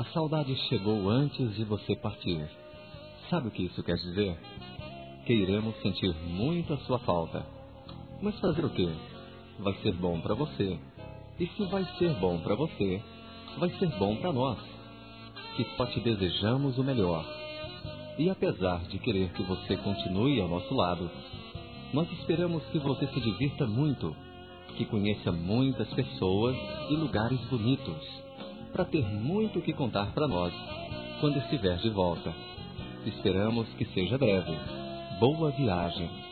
A saudade chegou antes de você partir. Sabe o que isso quer dizer? Que iremos sentir muito a sua falta. Mas fazer o quê? Vai ser bom para você. E se vai ser bom para você, vai ser bom para nós, que só te desejamos o melhor. E apesar de querer que você continue ao nosso lado, nós esperamos que você se divirta muito, que conheça muitas pessoas e lugares bonitos, para ter muito o que contar para nós quando estiver de volta. Esperamos que seja breve. Boa viagem!